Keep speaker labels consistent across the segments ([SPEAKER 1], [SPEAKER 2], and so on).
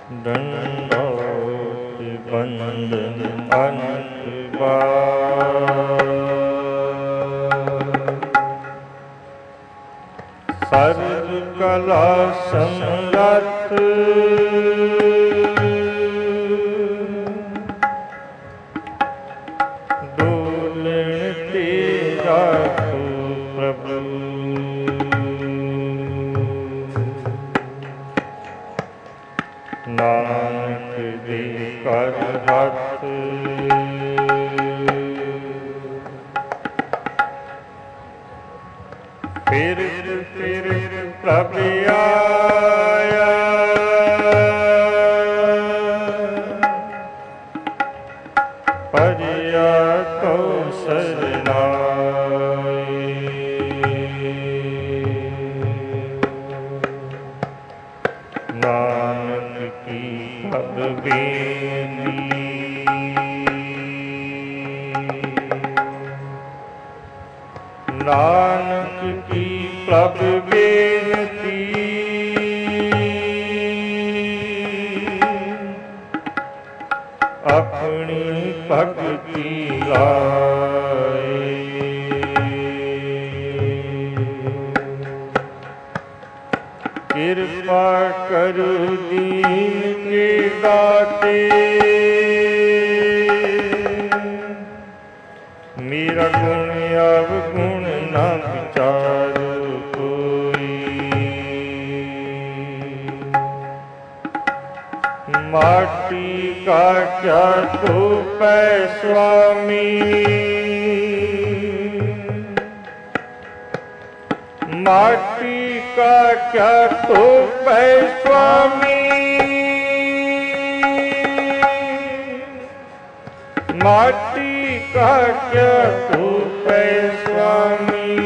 [SPEAKER 1] दंडोत बंदन अनंत बार। सर्व कला समरथ डोलण तेरा तू प्रभु। नानक दे कर हथ फिर प्रभ आया। परिया को सरनाई। नानक की पद बेनी नानक की प्रभ बेनती। अपनी भगति लाए। कृपा करो दीन के दाते। मेरा गुण अवगुण न विचारो कोई। माटी का क्या तो पै स्वामी। माटी का क्या तो पै स्वामी। माटी का क्या तो पै स्वामी।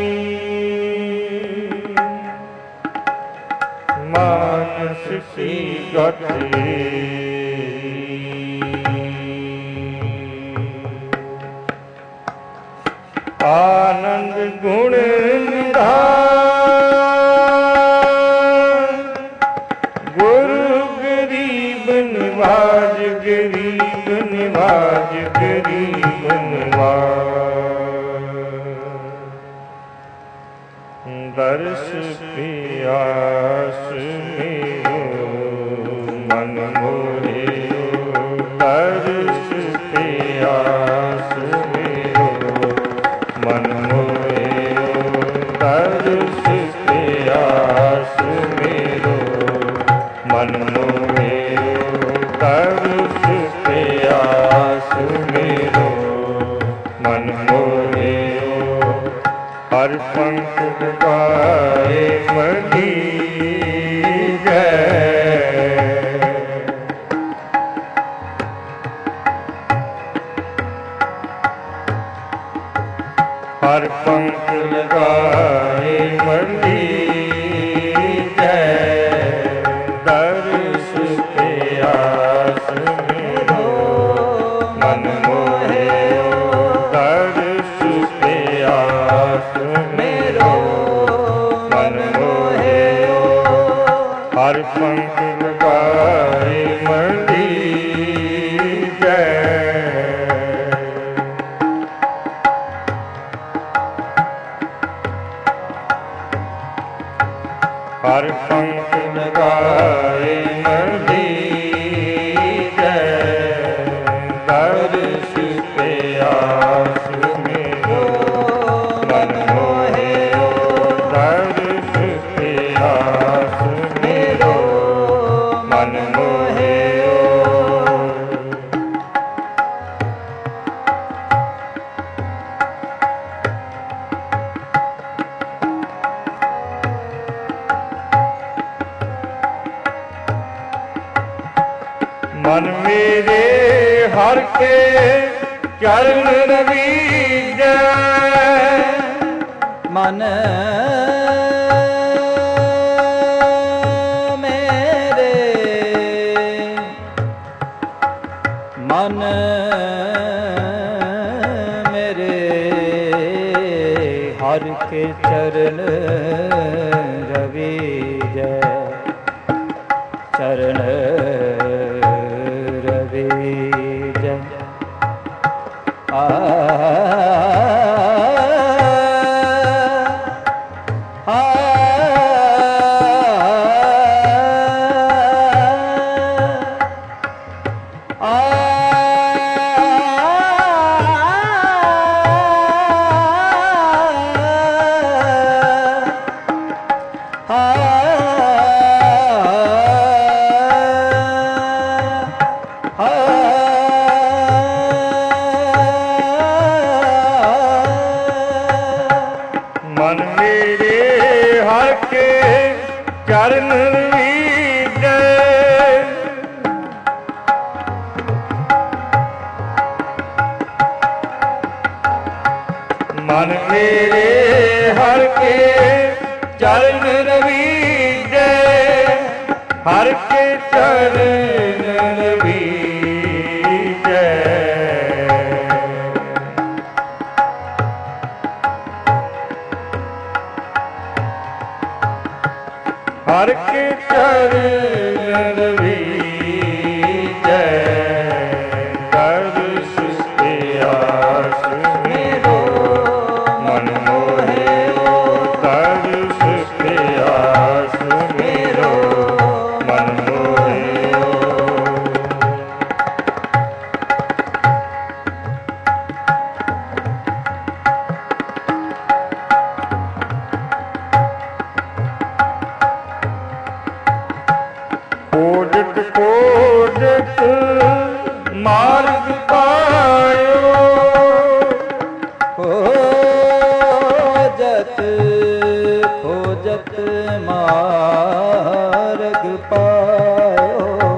[SPEAKER 1] मानस की गति आनंद गुण निधान। गुरु गरीब निवाज गरीब निवाज गरीब निवाज। दर्श प्यास मेरो मन मोहे। दर्श प्यास मेरो मन मोहे। दर्श प्यास मेरो मन मोहे। दर्श प्यास मेरो मन मोहे। हर पंख गाए मनी जय। हर पंख लगाए मनी जय। दर्श प्यास मेरो मन मोहे। दर्श प्यास मेरो मन मोहे। हर पंख लगाए मनी जय। हर पंख लगाए मनी जय। दर्श प्यास मेरो मन मोहे। दर्श प्यास मेरो मन मोहे। मन मेरे हर के चरण रवीजै।
[SPEAKER 2] मन मेरे मन मेरे हर के चरण रवीजै। ਚਰਨ ਰਵੀਜੈ
[SPEAKER 1] ਮਨ ਮੇਰੇ ਹਰ ਕੇ ਚਰਨ ਵੀਜੈ ਮਨ ਮੇਰੇ ਹਰ ਕੇ ਚਰਨ ਰਵੀਜੈ ਹਰ ਕੇ ਚਰਨ ਰਵੀਜੈ ਹਰ ਕੇ ਚਰਨ ਰਵੀਜੈ ਦਰਸ ਪਿਆਸ ਮੇਰੋ ਮਨ ਮੋਹਿਓ ਦਰਸ ਪਿਆਸ ਮੇਰੋ ਮਨ ਮੋਹਿਓ ਕੋਜਤ ਕੋਜਤ ਮਾਰਗ ਪਾਇਓ
[SPEAKER 2] ਖੋਜਤ ਖੋਜਤ ਮਾਰਗ ਪਾਇਓ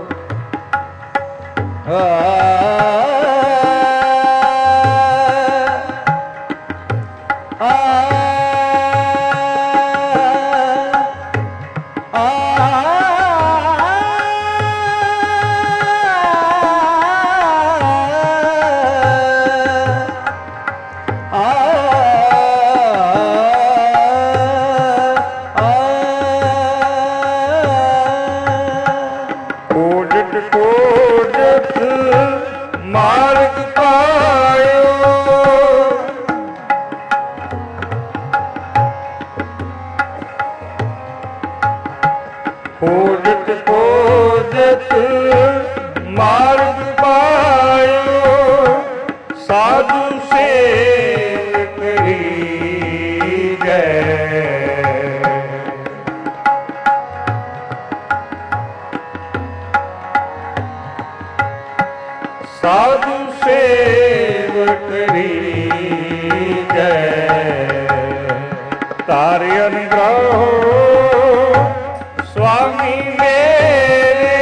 [SPEAKER 1] ਕੋਜਤ ਕੋਜਤ ਮਾਰਗ ਪਾਇਓ ਕੋਜਤ ਕੋਜਤ ਮਾਰਗ ਪਾਇਓ ਸਾਧੂ ਸੇਵ ਕਰੀਜੈ ਸਾਧੂ ਸੇਵ ਕਰੀਜੈ ਤਾਰੇ ਅਨੁਗ੍ਰਹੋ ਸੁਆਮੀ ਮੇਰੇ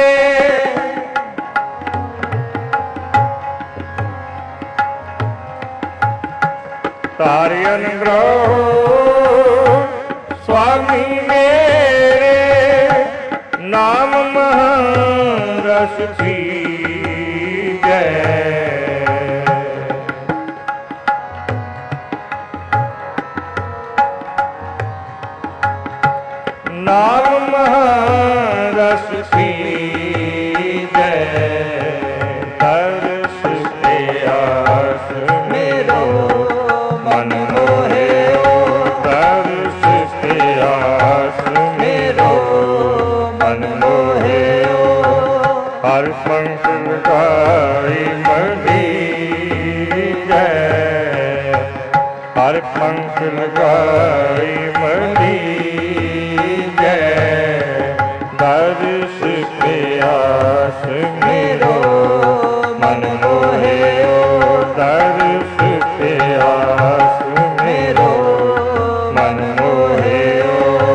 [SPEAKER 1] ਤਾਰੇ ਅਨੁਗ੍ਰਹੋ ਸੁਆਮੀ ਮੇਰੇ ਨਾਮ ਮਹਾਂ ਰਸ ਪੀਜੈ ਨਾਮ ਮਹਾਂ ਰਸ ਪੀਜੈ ਦਰਸ ਪਿਆਸ ਮੇਰੋ ਮਨ ਮੋਹਿਓ ਦਰਸ ਪਿਆਸ ਮੇਰੋ ਮਨ ਮੋਹਿਓ ਹਰ ਪੰਖ ਲਗਾਈ ਮਲੀਜੈ ਹਰ ਪੰਖ ਲਗਾਈ ਮਲੀਜੈ ਦਰਸ ਪਿਆਸ ਮੇਰੋ ਮਨ ਮੋਹਿਓ ਦਰਸ ਪਿਆਸ ਮੇਰੋ ਮਨ ਮੋਹਿਓ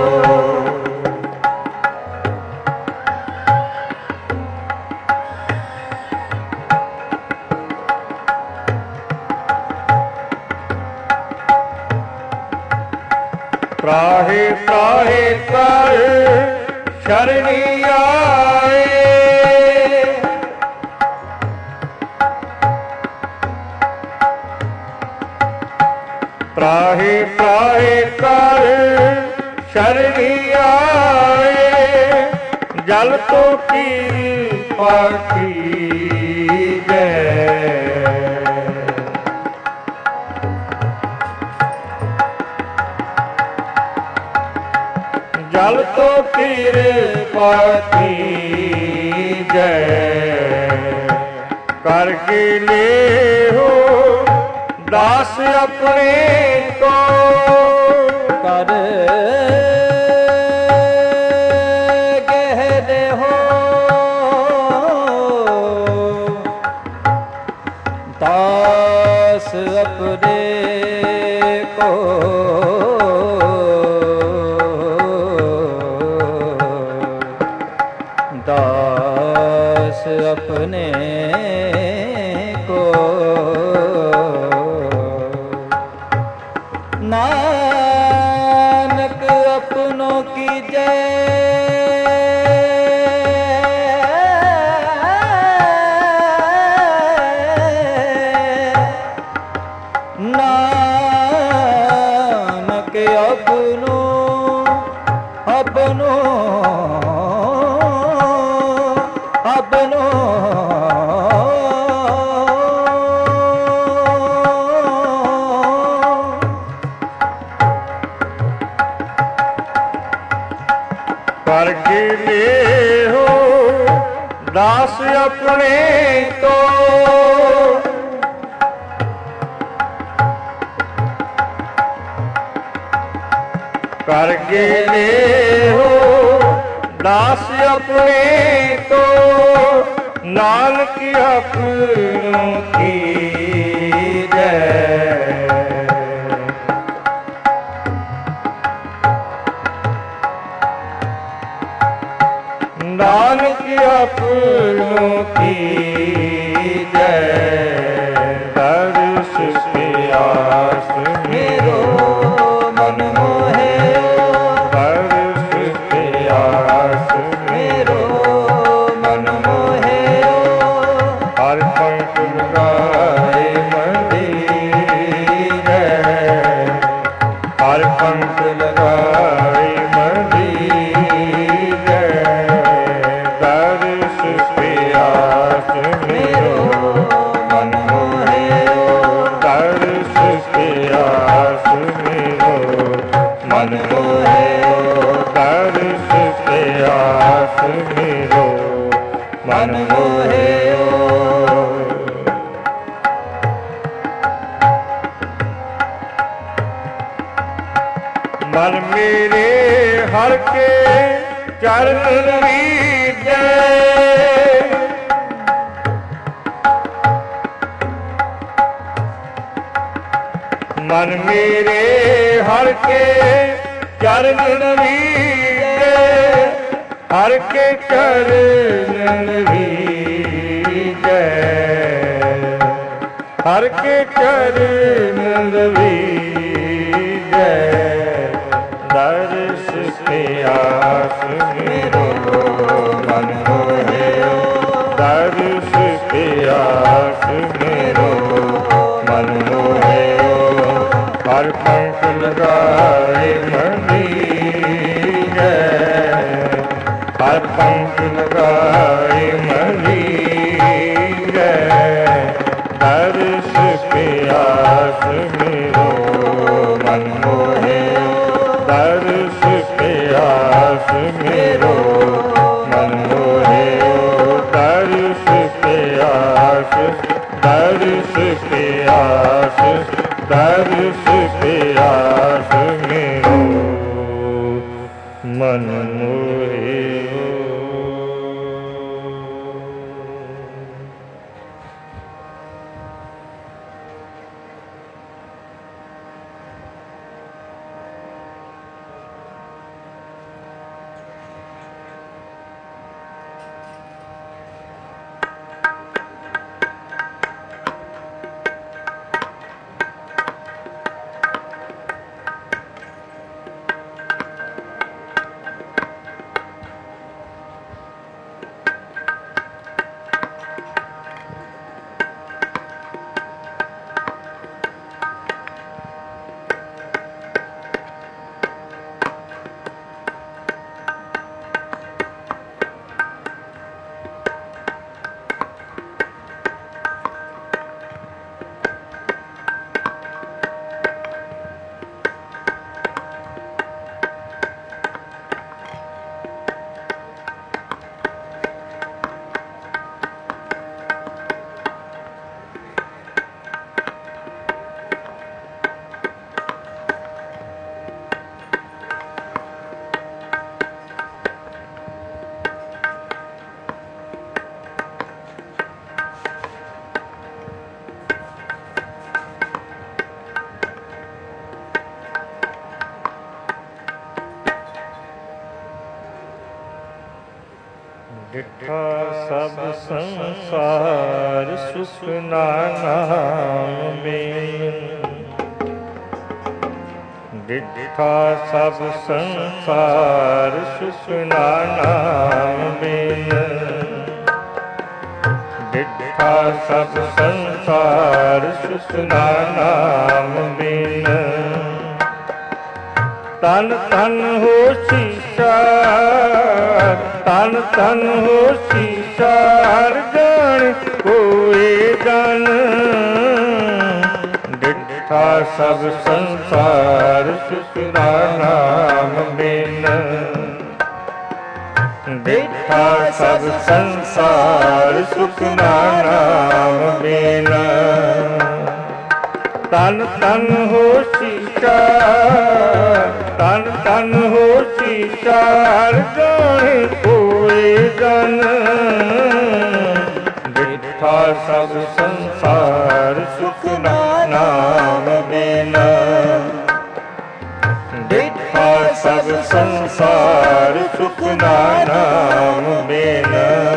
[SPEAKER 1] ਤਰਾਹੇ ਤਰਾਹੇ ਕਰ ਸ਼ਰਣੀ ਆਏ ਤਰਾਹੇ ਤਰਾਹੇ ਕਰ ਸ਼ਰਣੀ ਆਏ जल तो कृपा कीजै। जल तो कृपा कीजै, करके ले हो दास अपने को।
[SPEAKER 2] कर गहरे हो दास अपने को। दास अपने को नानक अपनों की जय। नानक अपनों
[SPEAKER 1] करके ले हो दास अपने को। करके ले हो दास अपने को। नानक अपनों की जय। नानक अपनों की जय। दर्श प्यास मेरो मन मोहे। दर्श प्यास मेरो मन मोहे। हर पंख लगाए मंदिर जय। हर पंख लगाए मंदिर जय। दर्श प्यास मेरो मन मोहे। दर्श प्यास मेरो मन मोहे। दर्श प्यास मेरो मन मोहे। मन मेरे हर के चरण लीजै। मन मेरे हर के चरण लीजै। हर के चरण लीजै। हर के चरण लीजै। दर्श प्यास मेरो मन मोहे। दर्श प्यास मेरो मन मोहे। हर पंख लगाए मंदिर जय। हर पंख लगाए मंदिर जय। दर्श प्यास मेरो मन मोहे। दर्श प्यास मेरो मन मोहे। दर्श प्यास दर्श प्यास दर्श प्यास मेरो मन मोहे। ਡਿਠਾ ਸਭ ਸੰਸਾਰ ਸੁਖ ਨਾਮ ਮੇਨ। ਡਿਠਾ ਸਭ ਸੰਸਾਰ ਸੁਖ ਨਾਮ ਮੇਨ। ਡਿਠਾ ਸਭ ਸੰਸਾਰ ਸੁਖ ਨਾਮ ਮੇਨ। ਤਨ ਤਨ ਹੋਸੀ ਸਾਰ, ਤਨ ਤਨ ਹੋਸੀ ਸਾਰ ਜਾਣ ਕੋਏ ਜਨ। ਡਿਠਾ ਸਭ ਸੰਸਾਰ ਸੁਖ ਨਾਮ ਬਿਨ। ਡਿਠਾ ਸਭ ਸੰਸਾਰ ਸੁਖ ਨਾਮ ਬਿਨ। ਤਨ ਤਨ ਹੋਸੀ ਸਾਰ, ਤਨ ਤਨ ਹੋਸੀ ਸਾਰ ਜਾਣ ਕੋਏ ਜਨ। ਡਿਠਾ ਸਭ ਸੰਸਾਰ ਸੁਖ ਨਾਮ ਬਿਨ। ਡਿਠਾ ਸਭ ਸੰਸਾਰ ਸੁਖ ਨਾਮ ਬਿਨ।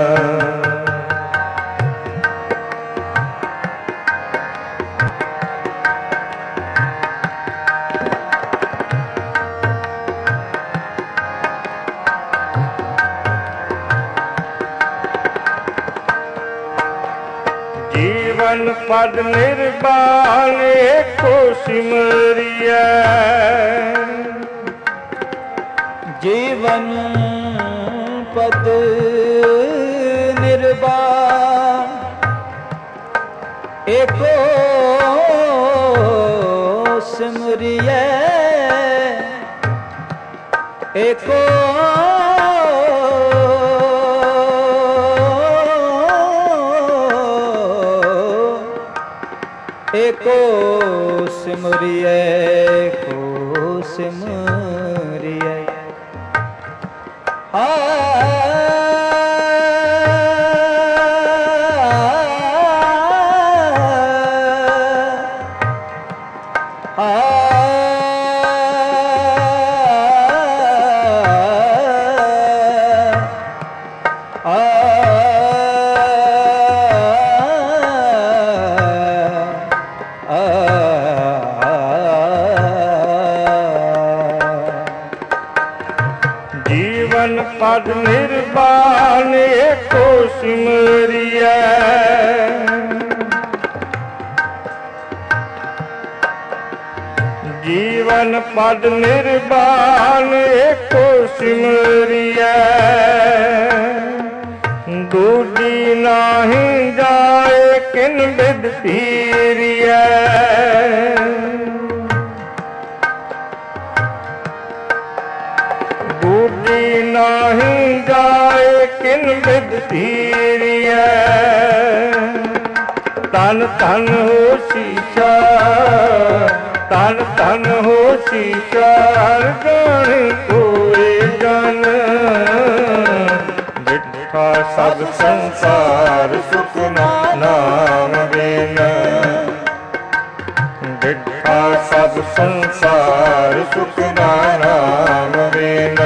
[SPEAKER 1] ਜੀਵਨ ਪਦ ਨਿਰਵਾਣ ਏਕੋ ਸਿਮਰਿਐ।
[SPEAKER 2] ਜੀਵਨ ਪਦ ਨਿਰਵਾਣ ਏਕੋ ਸਿਮਰਿਐ। ਏਕੋ ਏਕੋ ਸਿਮਰਿਐ। ਏਕੋ ਸਿਮਰਿਐ।
[SPEAKER 1] ਜੀਵਨ ਪਦ ਨਿਰਵਾਣ ਏਕੋ ਸਿਮਰਿਐ। ਜੀਵਨ ਪਦ ਨਿਰਵਾਣ ਏਕੋ ਸਿਮਰਿਐ। ਦੂਜੀ ਨਾਹੀ ਜਾਏ ਕਿਨ ਬਿਦ ਪੀਰੀਐ। ਦੂਜੀ ਨਾਹੀ ਜਾਏ ਕਿਨ ਬਿਦ ਪੀਰੀਐ। ਤਨ ਤਨ ਹੋਸੀ ਸਾਰ, ਤਨ ਤਨ ਹੋਸੀ ਸਾਰ ਜਾਣ ਕੋਏ ਜਨ। ਡਿਠਾ ਸਭ ਸੰਸਾਰ ਸੁਖ ਨਾਮ ਬਿਨ। ਡਿਠਾ ਸਭ ਸੰਸਾਰ ਸੁਖ ਨਾਮ ਬਿਨ।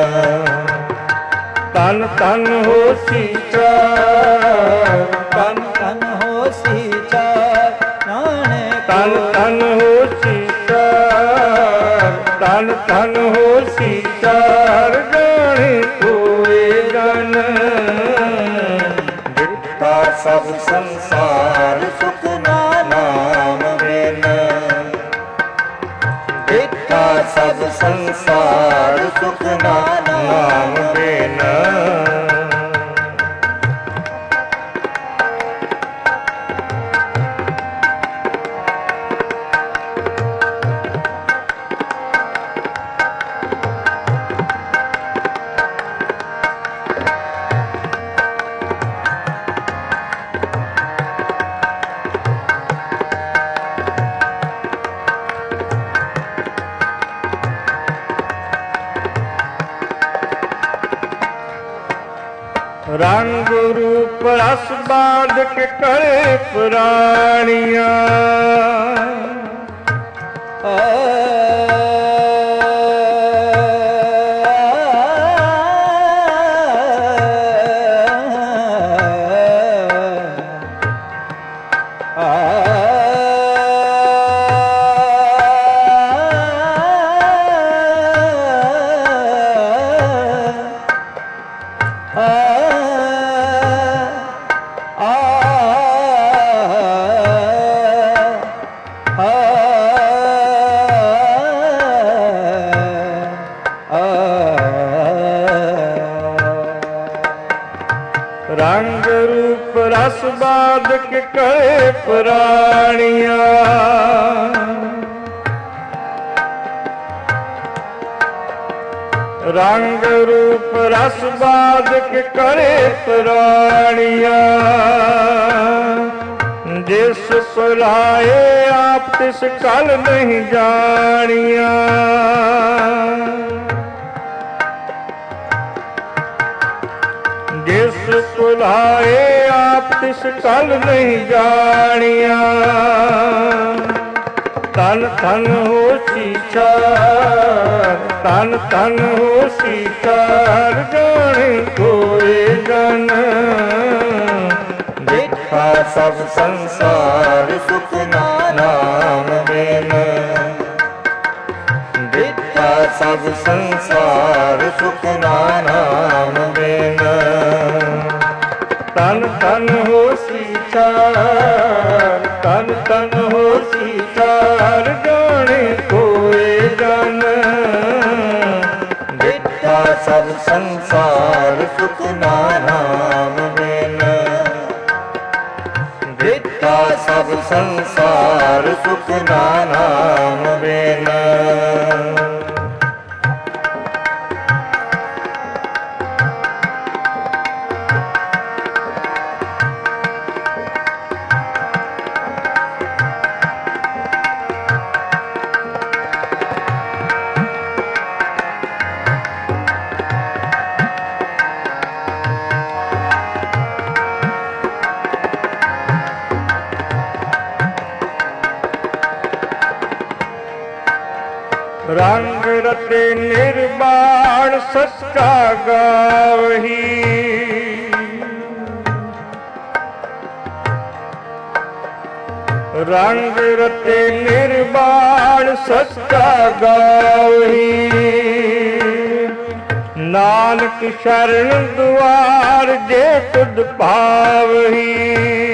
[SPEAKER 1] ਤਨ ਤਨ ਹੋਸੀ ਸਾਰ,
[SPEAKER 2] ਤਨ ਤਨ ਹੋਸੀ ਸਾਰ ਨਾਨਕ।
[SPEAKER 1] ਤਨ ਤਨ ਹੋਸੀ ਸਾਰ, ਤਨ ਤਨ ਹੋਸੀ ਸਾਰ ਜਾਣ ਕੋਏ ਜਨ। ਡਿਠਾ ਸਭ ਸੰਸਾਰ ਸੁਖ ਨਾਮ ਬਿਨ। ਡਿਠਾ ਸਭ ਸੰਸਾਰ ਸੁਖ ਨਾਮ ਬਿਨ। ਰੰਗ ਰੂਪ ਰਸ ਬਾਂਧ ਕੇ ਕਰੇ ਪੁਰਾਣੀਆਂ। ਰੰਗ ਰੂਪ ਰਸ ਬਾਦਕ ਕਰੇ ਪ੍ਰਾਣੀਆਂ। ਰੰਗ ਰੂਪ ਰਸ ਬਾਦਕ ਕਰੇ ਪ੍ਰਾਣੀਆਂ। ਜਿਸ ਭੁਲਾਏ ਆਪ ਤਿਸ ਕਲ ਨਹੀਂ ਜਾਣੀਆਂ। ਜਿਸ ਭੁਲਾਏ ਆਪ ਤਿਸ ਕਲ ਨਹੀਂ ਜਾਣੀਆਂ। ਤਨ ਤਨ ਹੋਸੀ ਚਾਰ, ਤਨ ਤਨ ਹੋਸੀ ਚਾਰ, ਜਾਣੇ ਕੋਏ ਜਨ। ਦੇਖਾ ਸਭ ਸੰਸਾਰ ਸੁਖ ਨਾਮ ਬਿਨ। ਦੇਖਾ ਸਭ ਸੰਸਾਰ ਸੁਖ ਨਾਮ ਬਿਨ। ਤਨ ਤਨ ਹੋਸੀ ਚਾਰ, ਤਨ ਤਨ ਹੋਸੀ ਚਾਰ, ਜਾਣੇ ਕੋਏ ਜਨ। ਦੇਖਾ ਸਭ ਸੰਸਾਰ ਸੁਖ ਨਾਮ ਬਿਨ। ਦੇਖਾ ਸਭ ਸੰਸਾਰ ਸੁਖ ਨਾਮ ਬਿਨ। ਰੰਗ ਰਤੇ ਨਿਰਵਾਣ ਸੱਚਾ ਗਾਵਹੀ। ਰੰਗ ਰਤੇ ਨਿਰਵਾਣ ਸੱਚਾ ਗਾਵਹੀ। ਨਾਨਕ ਸ਼ਰਨ ਦੁਆਰ ਜੇ ਤੁਧ ਪਾਵਹੀ।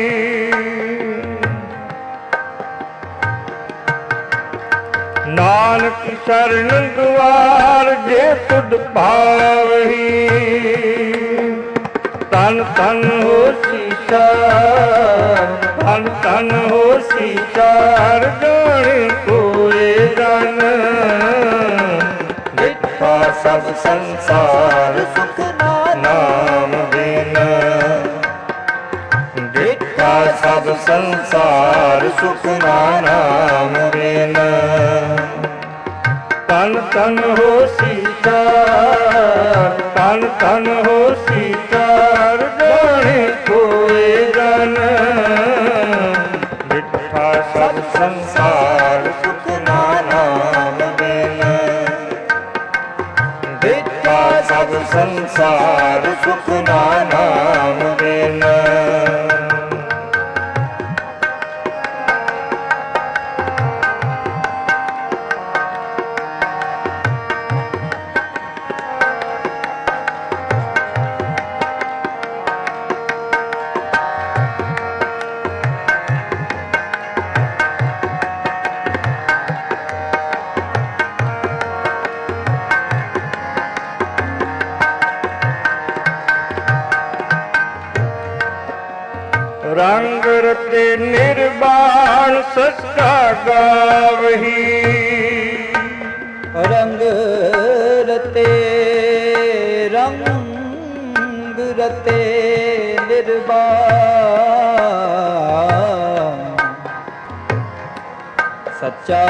[SPEAKER 1] ਨਾਨਕ ਸ਼ਰਨ ਦੁਆਰ ਜੇ ਤੁਧ ਪਾਵਹੀ। ਤਨ ਤਨ ਹੋਸੀ ਚਾਰ, ਤਨ ਤਨ ਹੋਸੀ ਚਾਰ, ਜਾਣੇ ਕੋਏ ਜਨ। ਦੇਖਾ ਸਭ ਸੰਸਾਰ ਸੁਖ ਨਾਮ ਬਿਨ। ਦੇਖਾ ਸਭ ਸੰਸਾਰ ਸੁਖ ਨਾਮ ਬਿਨ। ਤਨ ਤਨ ਹੋਸੀ ਚਾਰ, ਤਨ ਤਨ ਹੋਸੀ ਚਾਰ, ਜਾਣੇ ਕੋਏ ਜਨ। ਦੇਖਾ ਸਭ ਸੰਸਾਰ ਸੁਖ ਨਾਮ ਬਿਨ। ਦੇਖਾ ਸਭ ਸੰਸਾਰ ਸੁਖ ਨਾਮ ਬਿਨ। ਰੰਗ ਰਤੇ ਨਿਰਵਾਣ ਸੱਚਾ ਗਾਵਹੀ।
[SPEAKER 2] ਰੰਗ ਰਤੇ, ਰੰਗ ਰਤੇ ਨਿਰਵਾਣ ਸੱਚਾ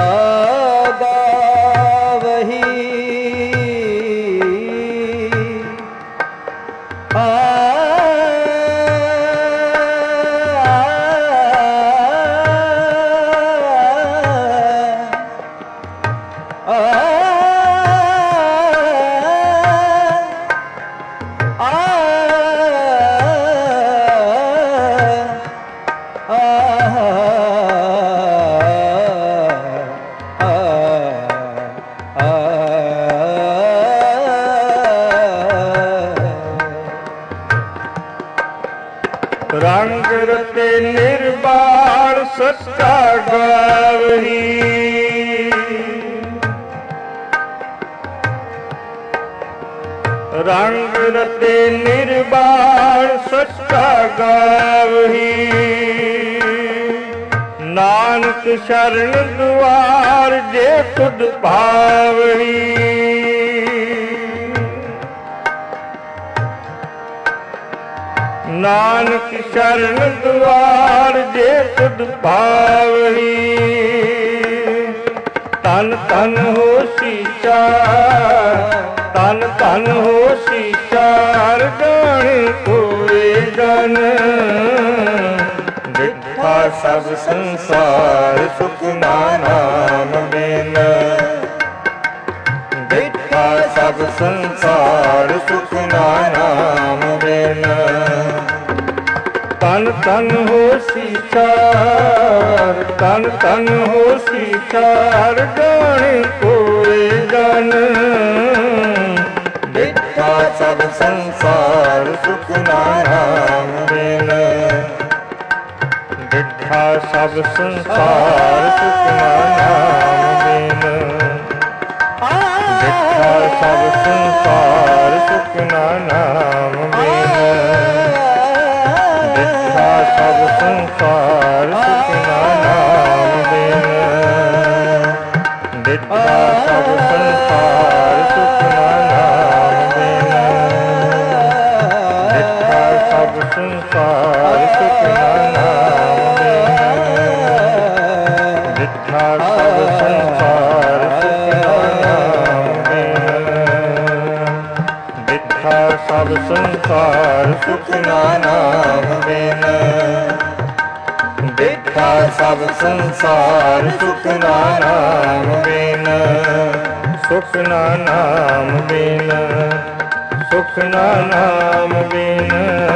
[SPEAKER 2] ਗਾਵਹੀ।
[SPEAKER 1] ਰੰਗ ਰਤੇ ਨਿਰਬਾਣ ਸੱਚਾ ਗਾਵਹੀ। ਰੰਗ ਰਤੇ ਨਿਰਬਾਣ ਸੱਚਾ ਗਾਵਹੀ। ਨਾਨਕ ਸ਼ਰਨ ਦੁਆਰ ਜੇ ਤੁਧ ਭਾਵਹੀ। ਨਾਨਕ ਸ਼ਰਨ ਦੁਆਰ ਜੇ ਤੁਧ ਭਾਵਹੀ। ਤਨ ਤਨ ਹੋਸੀ ਚਾਰ, ਤਨ ਤਨ ਹੋਸੀ ਚਾਰ ਜਾਣ ਕੋਏ ਜਨ। ਡਿਠਾ ਸਭ ਸੰਸਾਰ ਸੁਖ ਨਾਮ ਬਿਨ। ਡਿਠਾ ਸਭ ਸੰਸਾਰ ਸੁਖ ਨਾਮ ਬਿਨ। ਤਨ ਤਨ ਹੋਸੀ ਚਾਰ, ਤਨ ਤਨ ਹੋਸੀ ਚਾਰ ਜਾਣ ਕੋਏ ਜਨ। ਡਿਠਾ ਸਭ ਸੰਸਾਰ ਸੁਖ ਨਾਮ ਬਿਨ। ਡਿਠਾ ਸਭ ਸੰਸਾਰ ਸੁਖ ਨਾਮ ਬਿਨ। ਡਿਠਾ ਸਭ ਸੰਸਾਰ ਸੁਖ ਨਾਮ ਬਿਨ। ਡਿਠਾ ਸਭ ਸੰਸਾਰ ਸੁਖ ਨਾਮ ਬਿਨ। ਡਿਠਾ ਸਭ ਸੰਸਾਰ ਸੁਖ ਨਾਮ ਬਿਨ। ਡਿਠਾ ਸਭ ਸੰਸਾਰ ਸੁਖ ਨਾਮ ਬਿਨ। ਡਿਠਾ ਸਭ ਸੰਸਾਰ ਸੁਖ ਨਾਮ ਬਿਨ। ਡਿਠਾ ਸਭ ਸੰਸਾਰ ਸੁਖ ਨਾਮ ਬਿਨ। ਡਿਠਾ ਸਭ ਸੰਸਾਰ ਸੁਖ ਨਾਮ ਬਿਨ। ਸੁਖ ਨਾਮ ਬਿਨ। ਸੁਖ ਨਾਮ ਬਿਨ।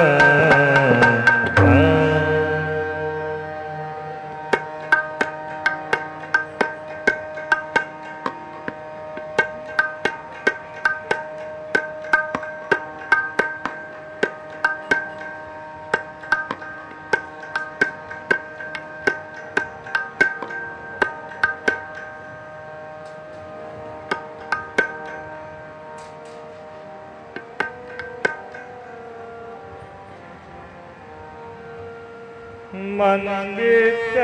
[SPEAKER 1] ਮਨ ਵਿੱਚ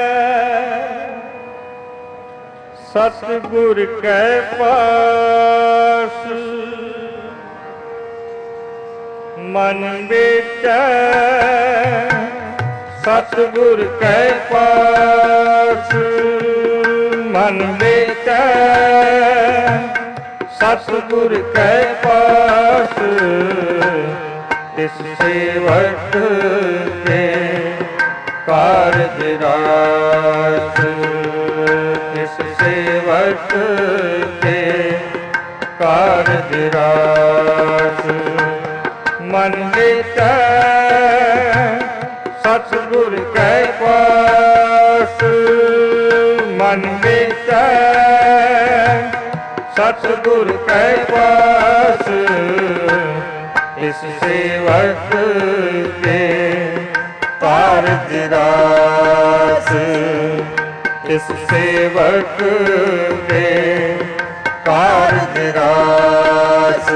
[SPEAKER 1] ਸਤਿਗੁਰ ਕੈ ਪਾਸ। ਮਨ ਵਿੱਚ ਸਤਿਗੁਰ ਕੈ ਪਾਸ। ਮਨ ਵਿੱਚ ਸਤਿਗੁਰ ਕੈ ਪਾਸ। ਤਿਸ ਸੇਵਕ ਕੇ ਕਾਰਜ ਰਾਸ। ਤਿਸ ਸੇਵਕ ਕੇ ਕਾਰਜ ਰਾਸ। ਮਨ ਵਿੱਚ ਸਤਿਗੁਰ ਕੈ ਪਾਸ। ਮਨ ਵਿੱਚ ਸਤਿਗੁਰ ਕੈ ਪਾਸ। ਇਸ ਸੇਵਕ ਕੇ ਕਾਰਜ ਰਾਸ। ਇਸ ਸੇਵਕ ਕੇ ਕਾਰਜ ਰਾਸ।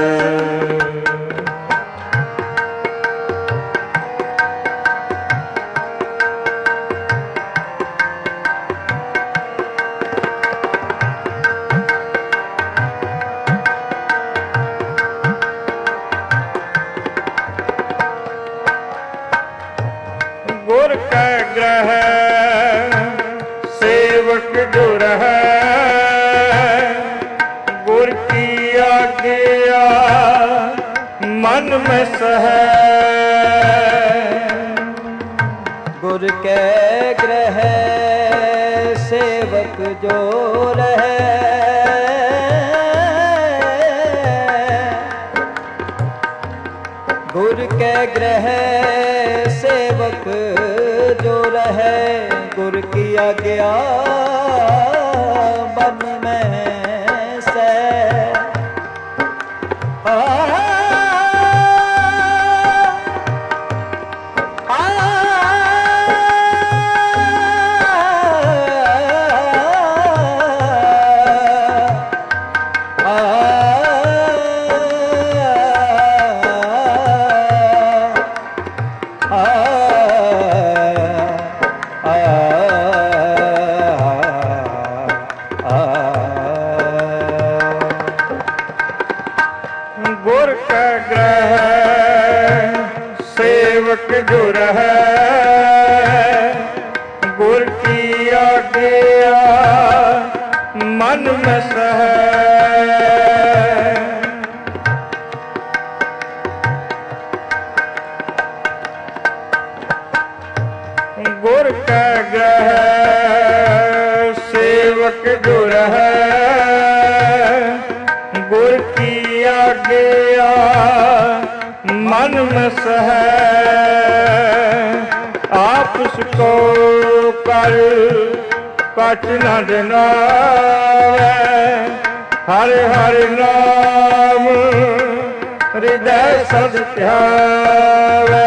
[SPEAKER 1] ਗੁਰ ਕੈ ਗ੍ਰਹਿ ਸੇਵਕ ਜੋ ਰਹੈ। ਗੁਰ ਕੀ ਆਗਿਆ ਮਨ ਮੈਂ ਸਹੈ।
[SPEAKER 2] ਗੁਰ ਕੈ ਗ੍ਰਹਿ ਸੇਵਕ ਜੋ ਰਹੈ। ਗੁਰ ਕੈ ਗ੍ਰਹਿ ਸੇਵਕ ਜੋ ਰਹੈ। ਗੁਰ ਕੀ ਆਗਿਆ ਮਨ ਮੈਂ ਸਹਿ। ਆ
[SPEAKER 1] सेवक जो रहे गुर की आज्ञा मन में सहे। गुर का ग्रह सेवक जो रहे गुर की आज्ञा मन में सहे। आप उसको कर कच न दिनावे हर हर नाम हृदय सद ध्यावे।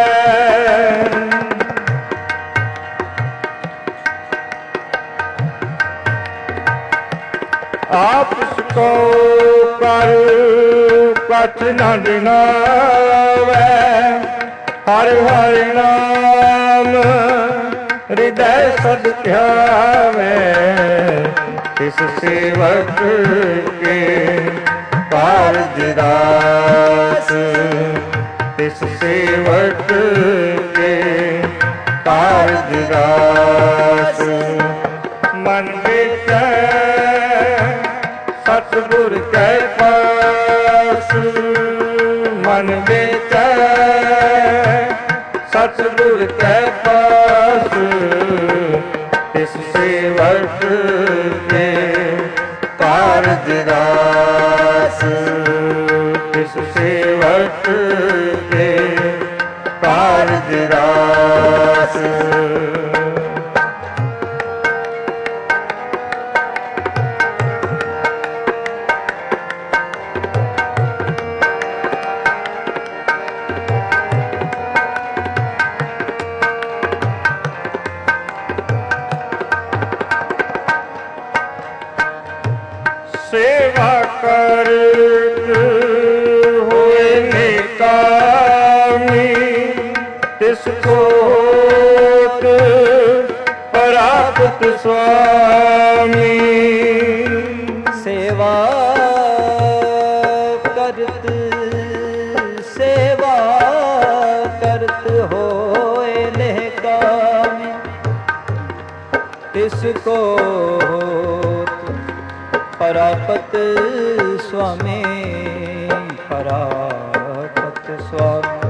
[SPEAKER 1] आप उसको कर कच न दिनावे हर हर नाम हृदय सद ध्यावे। इस सेवक के कारज दास इस सेवक के कारज दास। मन विच सतगुर के पास मन विच सतगुर के पास। इस सेवक के कारज दास इस सेवक के कारज दास। सेवा कर हुए निकामी तिसको प्राप्त स्वामी।
[SPEAKER 2] सेवा करत होए निकामी तिसको परापत स्वामी परापत स्वामी।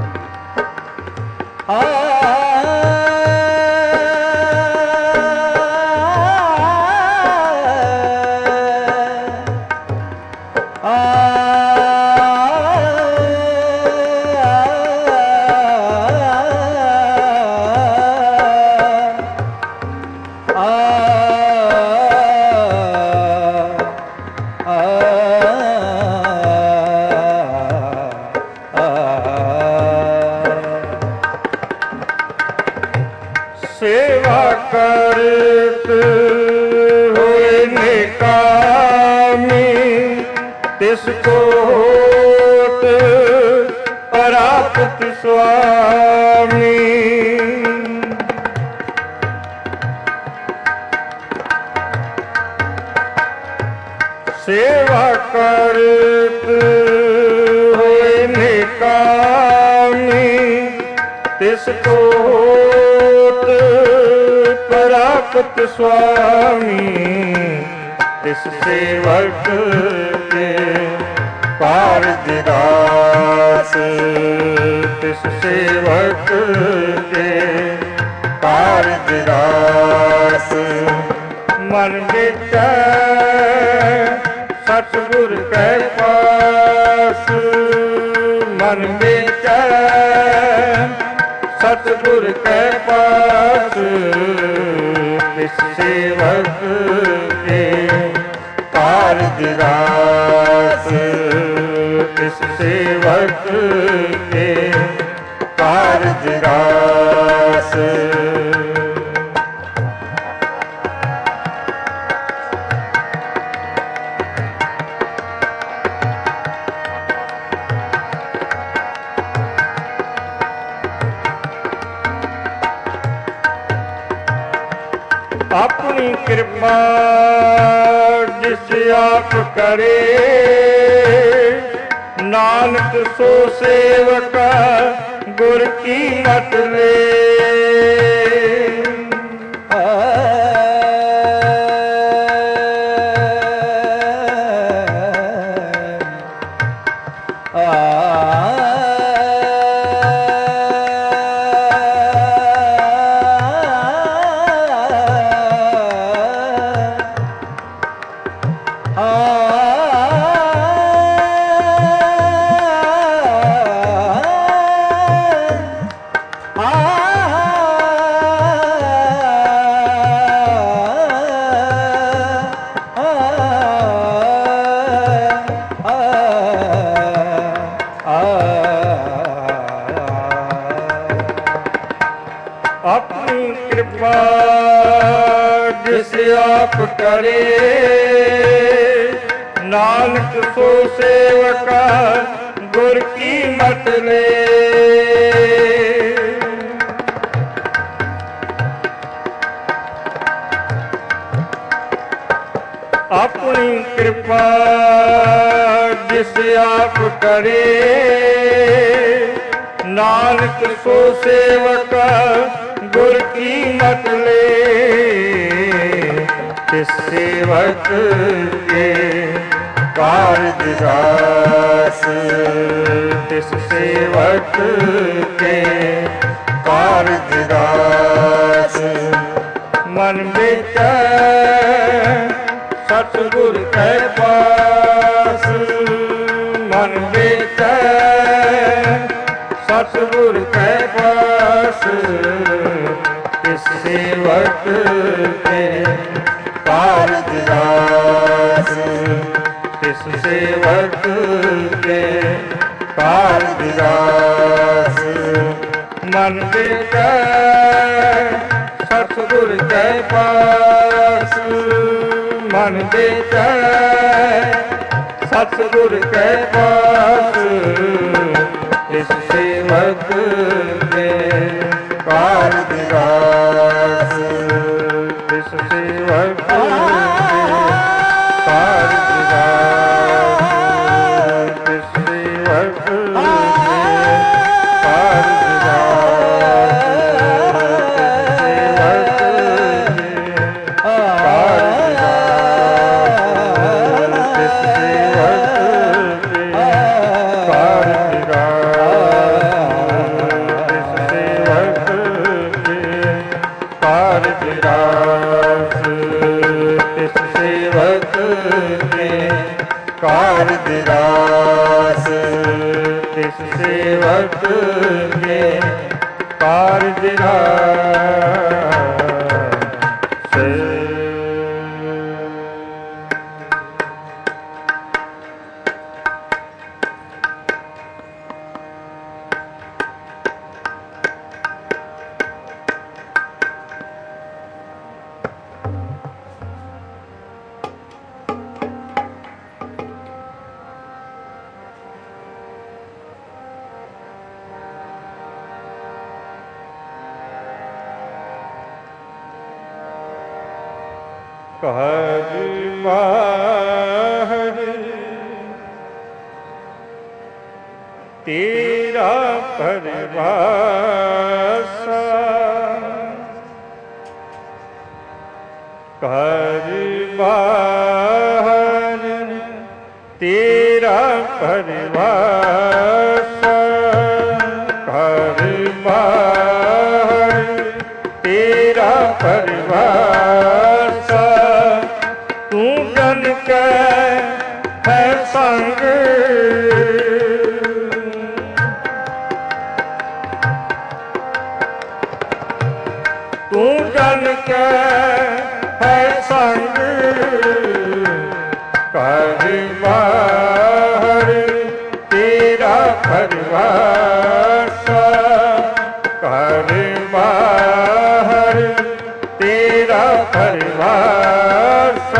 [SPEAKER 1] सेवा करत हुए निकामी तिसको प्राप्त स्वामी। सेवा करत हुए निकामी तिसको प्राप्त स्वामी। इस सेवक के कारज दास इस सेवक के कारज दास। मन विच सतगुर के पास मन विच सतगुर के पास। इस सेवक के कारज दास इस सेवक के कारज दास। अपनी कृपा जिस आप करे नानक सो सेवक ਗੁਰ ਕੀ ਮਤ ਲੈ। ਆਪਣੀ ਕਿਰਪਾ ਜਿਸ ਆਪ ਕਰੇ, ਨਾਨਕ ਸੋ ਸੇਵਕਾ ਗੁਰ ਕੀ ਮਤ ਲੈ। ਆਪਣੀ ਕਿਰਪਾ ਜਿਸ ਆਪ ਕਰੇ, ਨਾਨਕ ਸੋ ਸੇਵਕਾ ਗੁਰ ਕੀ ਮਤ ਲੈ। ਤਿਸ ਸੇਵਕ ਕੇ ਕਾਰਜ ਰਾਸ, ਤਿਸ ਸੇਵਕ ਕੇ ਕਾਰਜ ਰਾਸ। ਮਨ ਵਿੱਚ ਸਤਿਗੁਰ ਕੈ ਪਾਸ, ਮਨ ਵਿੱਚ ਸਤਿਗੁਰ ਕੈ ਪਾਸ। ਤਿਸ ਸੇਵਕ ਕੇ ਕਾਰਜ ਰਾਸ, ਤਿਸ ਸੇਵਕ ਕੇ ਕਾਰਜ ਰਾਸ। ਮਨ ਵਿੱਚ ਸਤਿਗੁਰ ਕੈ ਪਾਸ, ਮਨ ਵਿੱਚ ਸਤਿਗੁਰ ਕੈ ਪਾਸ। ਤਿਸ ਸੇਵਕ ਕੇ ਕਾਰਜ ਰਾਸ, ਤਿਸ ਸੇਵਕ ਕੇ ਕਾਰਜ ਰਾਸ, ਤਿਸ ਸੇਵਕ ਕੇ ਕਾਰਜ ਰਾਸ, ਤਿਸ ਸੇਵਕ ਕੇ ਕਾਰਜ ਰਾਸ। ਤਿਸ ਸੇਵਕ ਕੇ ਕਾਰਜ ਰਾਸ, ਤਿਸ ਸੇਵਕ ਕੇ ਕਾਰਜ ਰਾਸ। ਕਾਜ ਮਾਹਰ ਤੇਰਾ ਪਰਵਾਸਾ, ਕਾਜ ਮਾਹਰ ਤੇਰਾ ਪਰਵਾਸਾ, ਕਾਜ ਮਾਹਰ ਤੇਰਾ ਪਰਵਾਸਾ। ਤੂੰ ਜਨ ਕੈ ਹੈ ਸੰਗ, ਤੂੰ ਜਨ ਕੈ ਹੈ ਸੰਗ। ਕਾਜ ਮਾਹਰ ਤੇਰਾ ਪਰਵਾਸਾ, ਕਾਜ ਮਾਹਰ ਤੇਰਾ ਪਰਵਾਸਾ।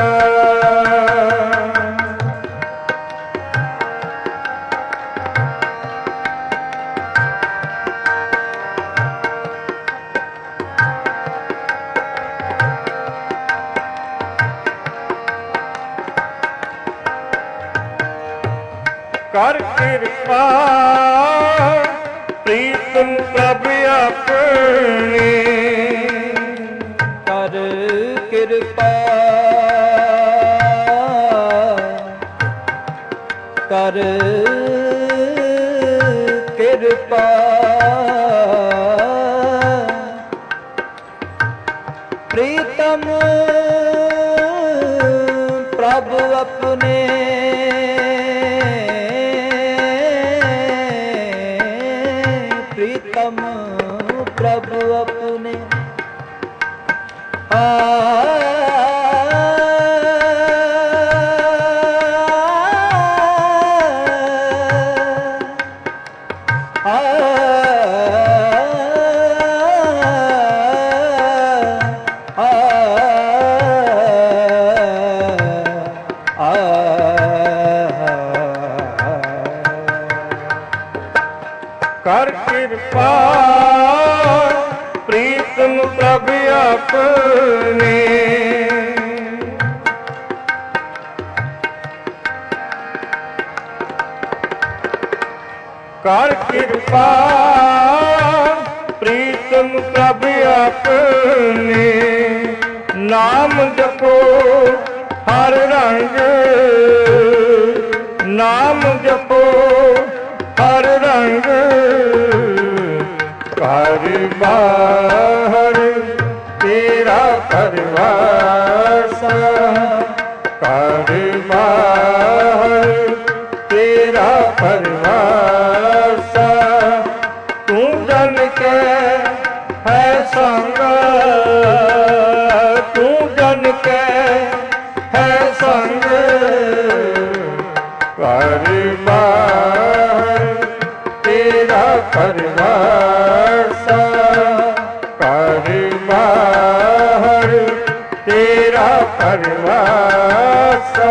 [SPEAKER 1] ਕਰ ਕਿਰਪਾ ਪ੍ਰੀਤਮ ਆਪਣੀ।
[SPEAKER 2] ਕਰ ਕਿਰਪਾ ਕਰ ਕਿਰਪਾ ਪ੍ਰੀਤਮ ਪ੍ਰਭ ਆਪਣੇ ਪ੍ਰੀਤਮ ਪ੍ਰਭ ਆਪਣੇ
[SPEAKER 1] ਕਰ ਕਿਰਪਾ ਪ੍ਰੀਤਮ ਪ੍ਰਭ ਆਪਣੇ। ਕਰ ਕਿਰਪਾ ਪ੍ਰੀਤਮ ਪ੍ਰਭ ਆਪਣੇ। ਨਾਮ ਜਪੋ ਹਰ ਰੰਗ, ਨਾਮ ਜਪੋ ਹਰ ਰੰਗ। ਘਰ ਬਾਹਰ ਤੇਰਾ ਪਰਵਾਸਾ, ਘਰ ਬਾਹਰ ਤੇਰਾ ਪਰਵਾਸਾ। ਤੂੰ ਜਨ ਕੇ ਹੈ ਸੰਗ, ਤੂੰ ਜਨ ਕੇ ਹੈ ਸੰਗ। ਘਰ ਬਾਹਰ ਤੇਰਾ ਪਰਵਾਸਾ, ਘਰ ਬਾਹਰ ਤੇਰਾ ਪਰਵਾਸਾ।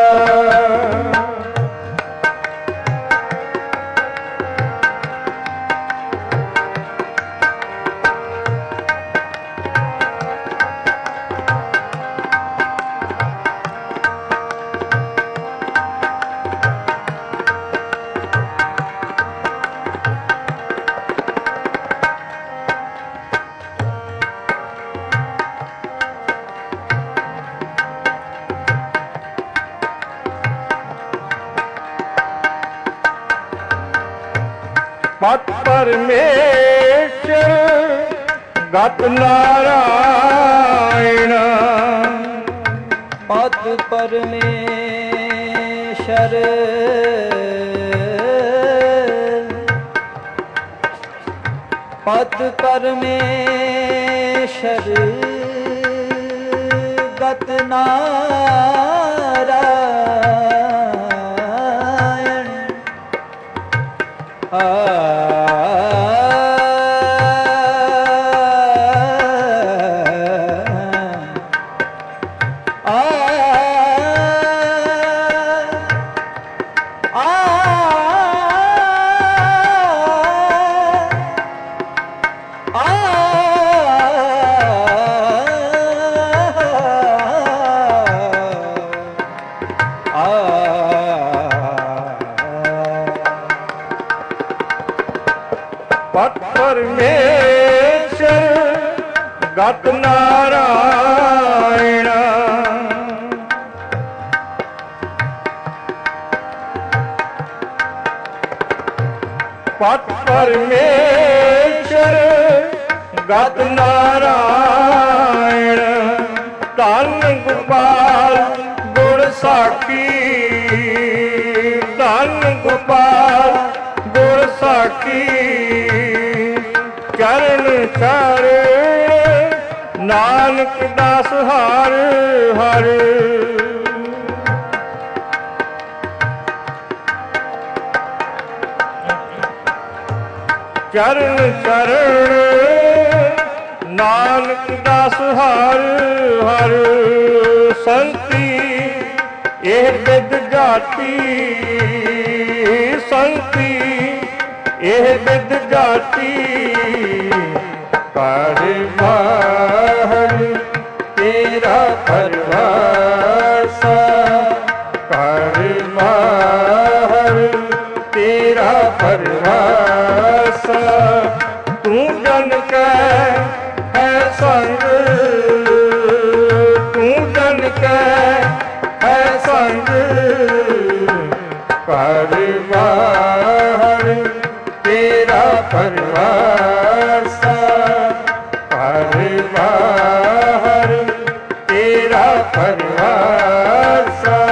[SPEAKER 1] ਪਤ ਪਰਮੇਸ਼ਰ ਗਤ ਨਾਰਾਇਣ।
[SPEAKER 2] ਪਤ ਪਰਮੇਸ਼ਰ ਪਤ ਪਰਮੇਸ਼ਰ ਗਤ ਨਾਰਾਇਣ।
[SPEAKER 1] ਪਤ ਪਰਮੇਸ਼ਰ ਗਤ ਨਾਰਾਇਣ। ਪਤ ਪਰਮੇਸ਼ਰ ਗਤ ਨਾਰਾਇਣ। ਧੰਨ ਗੋਪਾਲ ਗੁਰ ਸਾਖੀ, ਧੰਨ ਗੋਪਾਲ ਗੁਰ ਸਾਖੀ। ਚਰਨ ਚਰਨ ਨਾਨਕ ਦਾਸ ਹਰ ਹਰ। ਚਰਨ ਚਰਨ ਨਾਨਕ ਦਾਸ ਹਰ ਹਰ। ਸੰਤੀ ਇਹ ਬਿਦ ਜਾਤੀ, ਸੰਤੀ ਇਹ ਬਿਦ ਜਾਤੀ। ਘਰ ਬਾਹਰ ਤੇਰਾ ਪਰਵਾਸਾ, ਘਰ ਬਾਹਰ ਤੇਰਾ ਪਰਵਾਸਾ। ਤੂੰ ਜਨ ਕੈ ਹੈ ਸੰਗ, ਤੂੰ ਜਨ ਕੈ ਹੈ ਸੰਗ, ਪਰਿਵਾਰ ਤੇਰਾ ਪਰਵਾਸਾ, ਪਰਿਵਾਰ ਤੇਰਾ ਪਰਵਾਸਾ।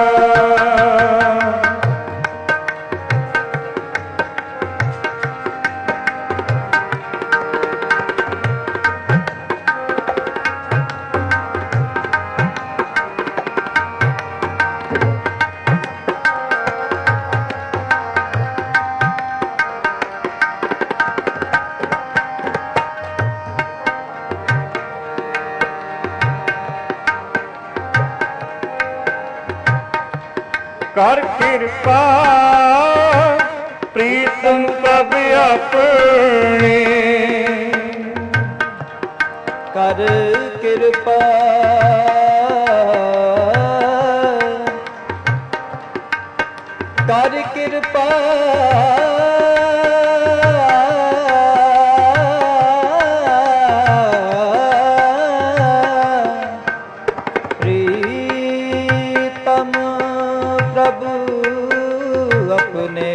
[SPEAKER 1] ਕਰ ਕਿਰਪਾ ਪ੍ਰੀਤਮ ਪ੍ਰਭ ਆਪਣੇ,
[SPEAKER 2] ਕਰ ਕਿਰਪਾ ਕਰ ਕਿਰਪਾ ਪ੍ਰੀਤਮ ਪ੍ਰਭੂ ਆਪਣੇ,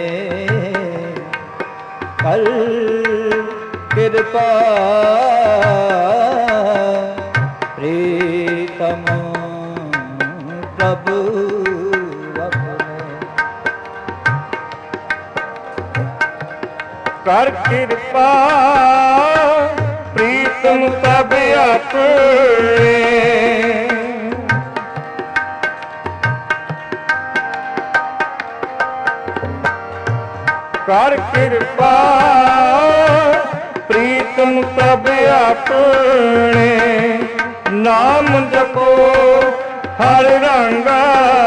[SPEAKER 2] ਕਰ ਕਿਰਪਾ ਪ੍ਰੀਤਮ ਪ੍ਰਭੂ ਆਪਣੇ,
[SPEAKER 1] ਕਰ ਕਿਰਪਾ ਪ੍ਰੀਤਮ ਪ੍ਰਭ ਆਪਣੇ, ਕਰ ਕਿਰਪਾ ਪ੍ਰੀਤਮ ਪ੍ਰਭ ਆਪਣੇ, ਨਾਮ ਜਪੋ ਹਰ ਰੰਗਾ,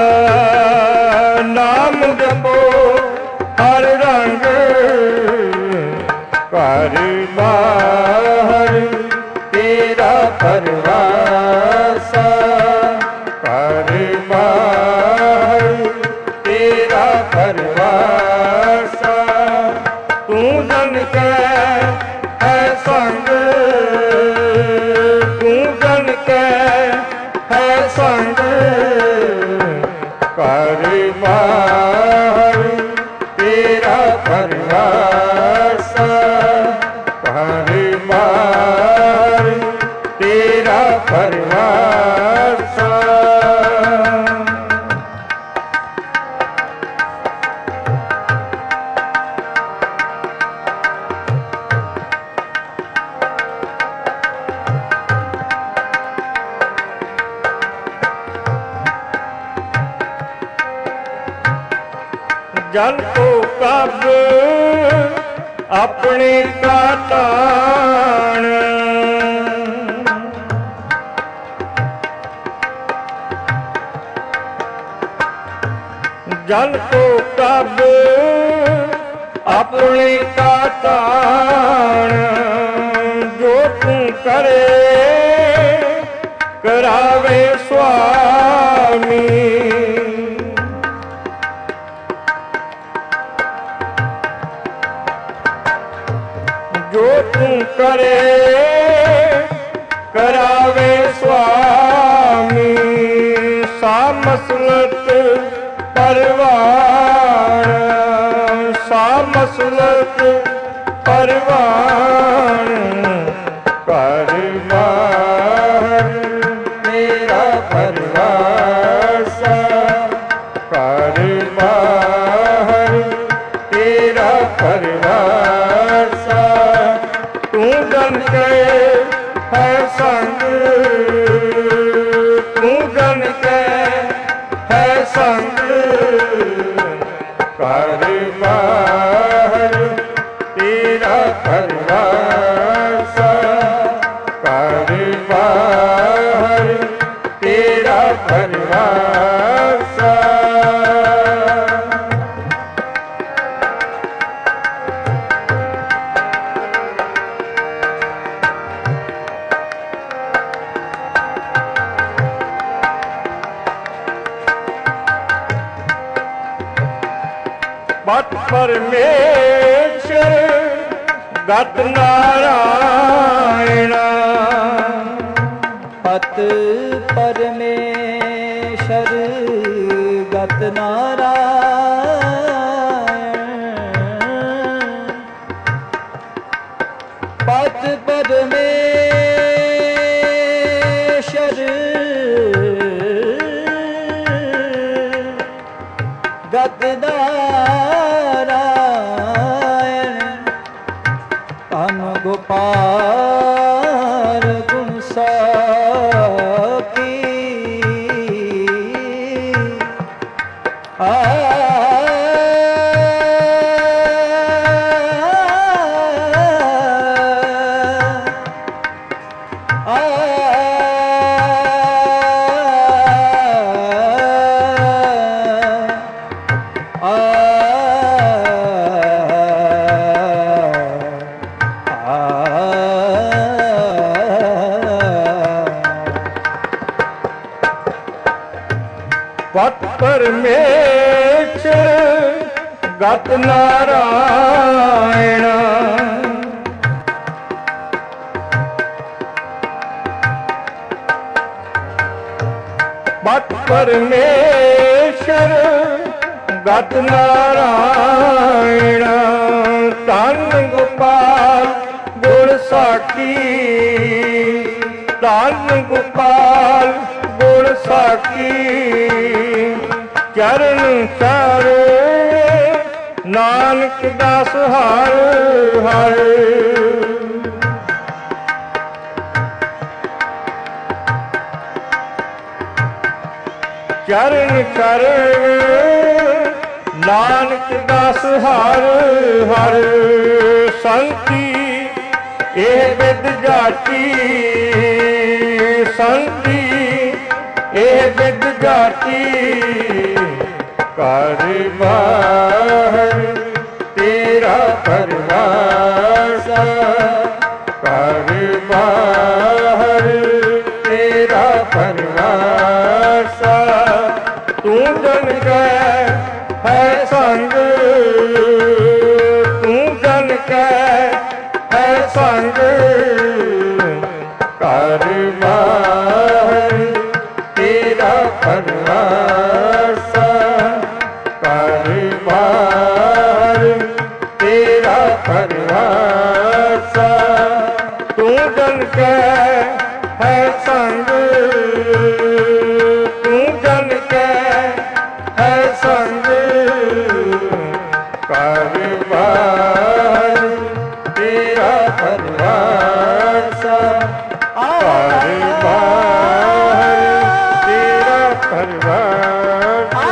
[SPEAKER 1] ਨਾਮ ਜਪੋ ਹਰ ਰੰਗ, ਘਰ ਬਾਹਰ ਤੇਰਾ ਪਰਵਾਸਾ, ਘਰ ਬਾਹਰ ਤੇਰਾ ਪਰਵਾਸਾ। ਤੂੰ ਜਨ ਕੈ ਹੈ ਸੰਗ, ਤੂੰ ਜਨ ਕੈ ਹੈ ਸੰਗ, ਘਰ ਬਾਹਰ ਤੇਰਾ ਪਰਵਾਸਾ, ਘਰ ਬਾਹਰ ਤੇਰਾ ਪਰਵਾਸਾ। ਜਨ ਕੋ ਕਬ ਆਪਣੇ ਕਾ ਤਾਣ, ਜਨ ਕੋ ਕਬ ਆਪਣੇ ਕਾ ਤਾਣ, ਜੋ ਤੂੰ ਕਰੇ ਕਰਾਵੇ ਸੁਆਮੀ, ਜੋ ਤੂੰ ਕਰੇ ਕਰਾਵੇ ਸੁਆਮੀ, ਸਾ ਮਸਲਤ ਪਰਵਾਨ, ਸਾ ਮਸਲਤ ਪਰਵਾਨ, ਘਰ ਬਾਹਰ ਤੇਰਾ ਪਰਵਾਸਾ, ਘਰ ਬਾਹਰ ਤੇਰਾ ਪਰਵਾਸਾ। ਤੂੰ ਜਨ ਕੈ ਹੈ ਸੰਗ, ਤੂੰ ਜਨ ਕੈ ਹੈ ਸੰਗ, ਘਰ ਬਾਹਰ ਤੇਰਾ ਪਰਵਾਸਾ, ਘਰ ਬਾਹਰ ਤੇਰਾ ਪਰਵਾਸਾ। ਪਤ ਪਰਮੇਸ਼ਰ ਗਤ ਨਾਰਾਇਣ।
[SPEAKER 2] ਪਤ ਪਰਮੇਸ਼ਰ ਗਤ ਨਾਰਾਇਣ। ਪਤ ਪਰਮੇਸ਼ਰ ਗਤ ਨਾਰਾਇਣ। ਧੰਨ ਗੋਪਾਲ ਗੁਣ ਸਾਖੀ।
[SPEAKER 1] ਪਤ ਪਰਮੇਸ਼ਰ ਗਤ ਨਾਰਾਇਣ। ਪਤ ਪਰਮੇਸ਼ਰ ਗਤ ਨਾਰਾਇਣ। ਧੰਨ ਗੋਪਾਲ ਗੁਣ ਸਾਖੀ। ਧੰਨ ਗੋਪਾਲ ਗੁਣ ਸਾਖੀ। ਚਰਨ ਚਾਰੇ ਨਾਨਕ ਦਾਸ ਹਰ ਹਰ। ਚਰਨ ਚਾਰੇ ਨਾਨਕ ਦਾਸ ਹਰ ਹਰ। ਸੰਤੀ ਇਹ ਵਿਦ ਜਾਤੀ। ਸੰਤੀ ਇਹ ਵਿਦ ਜਾਤੀ। ਘਰ ਬਾਹਰ ਤੇਰਾ ਪਰਵਾਸਾ। ਘਰ ਬਾਹਰ ਤੇਰਾ ਪਰਵਾਸਾ। ਤੂੰ ਜਨ ਕੈ ਹੈ ਸੰਗ। ਤੂੰ ਜਨ ਕੈ ਹੈ ਸੰਗ। ਘਰ ਬਾਹਰ ਤੇਰਾ ਪਰਵਾਸਾ। ਘਰ ਬਾਹਰ ਤੇਰਾ ਪਰਵਾਸਾ। ਤੂੰ ਜਨ ਕੈ ਹੈ ਸੰਗ। ਤੂੰ ਜਨ ਕੈ ਹੈ ਸੰਗ। ਘਰ ਬਾਹਰ ਤੇਰਾ ਪਰਵਾਸਾ। ਘਰ ਬਾਹਰ ਤੇਰਾ ਪਰਵਾਸਾ।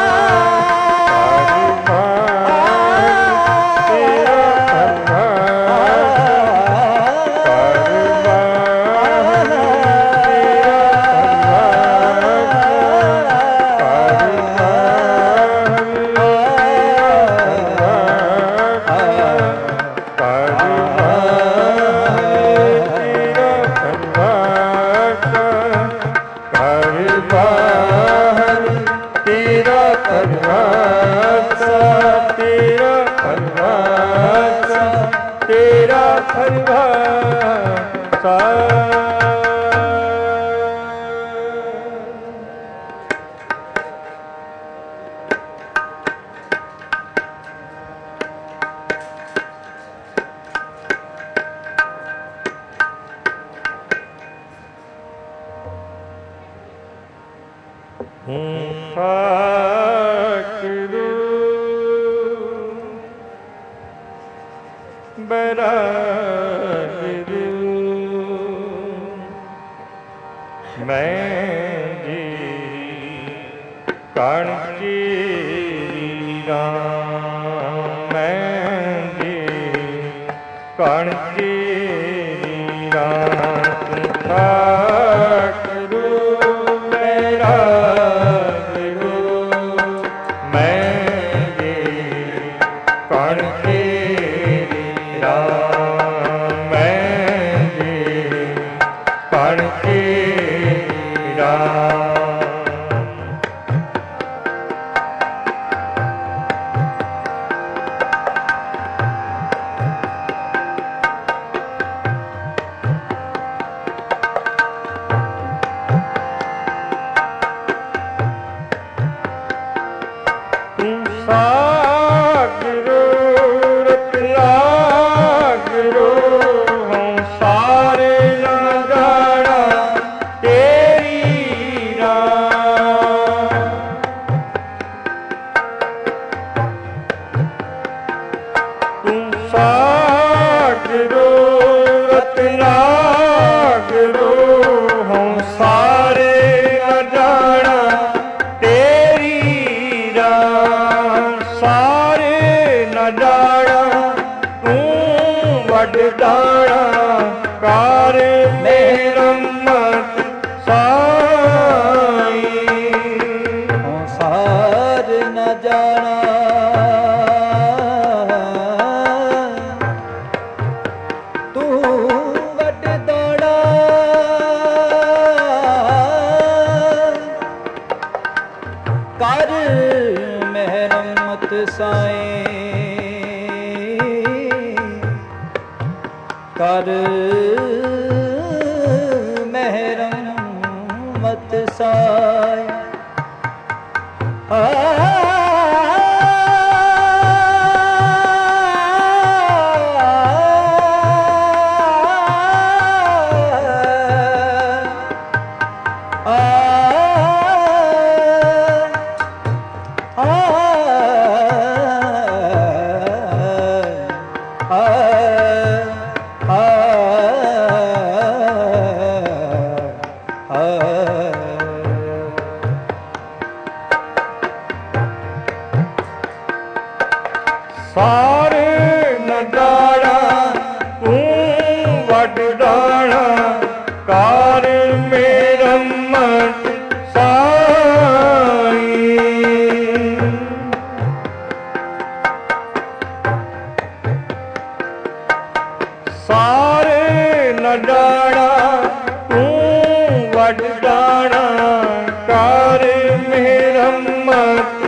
[SPEAKER 1] ਜਾਣਾ ਤੂੰ ਵੱਡ ਜਾਣਾ ਕਰ ਮਿਹਰਮਤ